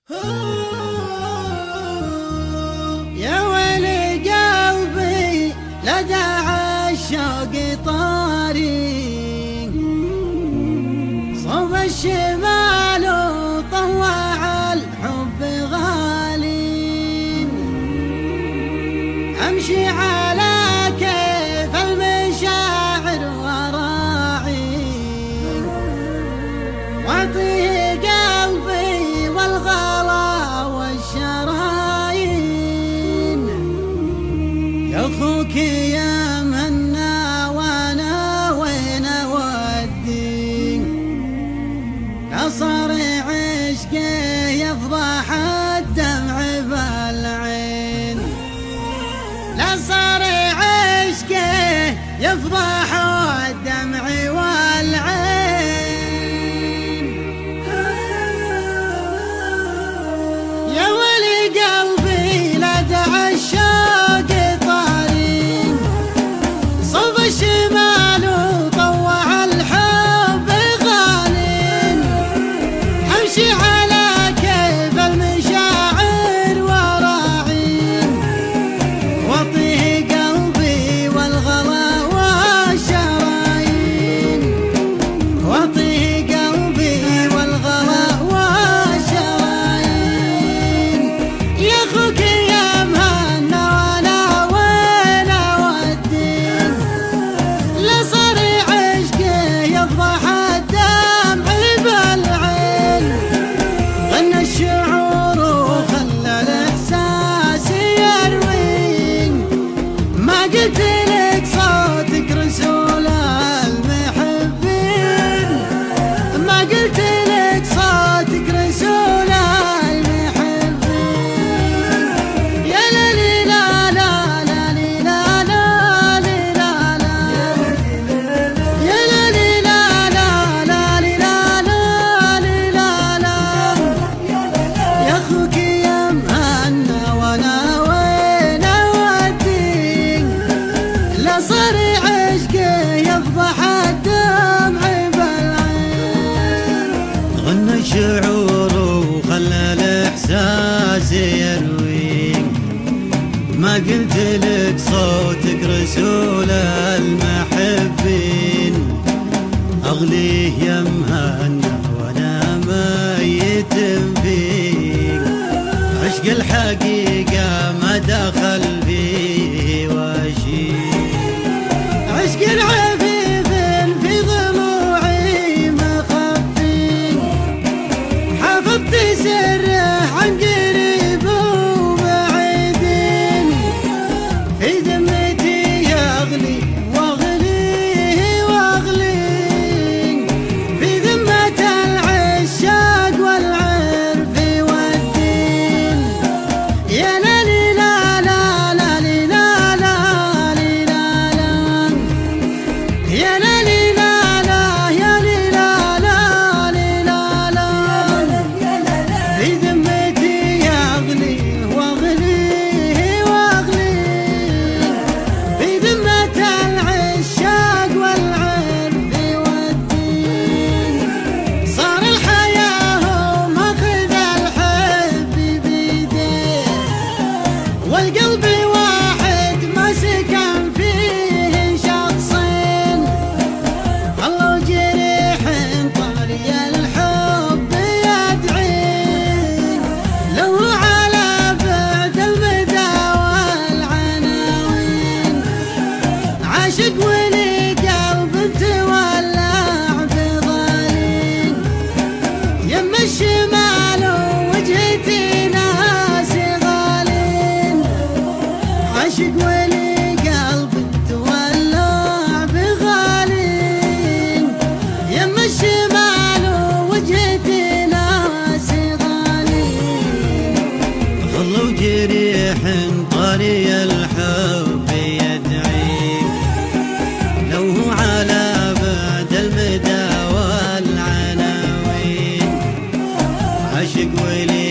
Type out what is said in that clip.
يا ويلي قلبي لدى الشوق طاري، صوب الشمال وطوع الحب غالي، امشي على كيف المشاعر وراعي، واعطيه قلبي والغلا والشرايين، يا اخوك يا منا وانا وين اودي، لا صار عشقه يفضح الدمع بالعين، لا صار عشقه يفضح الدمع والعين. يا ولي قلبي لدى الشوق طاري، صوب الشمال وطوع الحب غالي، امشي على كيف المشاعر وراعي، واعطيه قلبي والغلا والشرايين، واعطيه قلبي والغلا والشرايين، يا اخوك يا مهنا وانا وين اودي، لا صار عشقه يفضح الدمع بالعين، غنى الشعور وخلى الاحساس يروين، ما قلت لك صوتك رسول المحبين، ما قلت لك صوتك رسول المحبين، يا ليلي لا لا لا لا لا لا لا، يا ليلي لا لا لا لا لا لا، يا اخوك يا مهنا وانا وين اودي، لا صار عشقه يفضح الدمع بالعين، غنى الشعور وخلى الاحساس يرويك، ما قلت لك صوتك رسول المحبين، اغليه يا مهنا وانا ميت فيك، عشق الحقيقه ما دخل فيه وشيك، عشق العفيف في ضلوعي مخفي، حفظت سره عن قريب وبعيدين، في ذمتي يغلي واغليه واغليه، في ذمة العشاق والعرف والدين، يا ليلي لا لا لا لا لا لا لا، يا ليلي لا لا يا ليلي لا لا لا لا، في ذمتي يغلي واغليه واغليه، في ذمة العشاق والعرف والدين، صار الحياة هو ماخذ الحب بيديه، والقلب واحد ما سكن فيه شخصين، الله جريح طاري الحب يدعين، لو على بعد المدى والعناوين، عاشق ولي قلب تولع بضالين، يم الشمال ووجهتي ناس غالين، عاشق ولي قلب تولع بغالين، يم الشمال ووجهتي ناس غالين، خلوا جريح طري الحب يدعيك، لو هو على بعد المدى والعناوين، عاشق ولي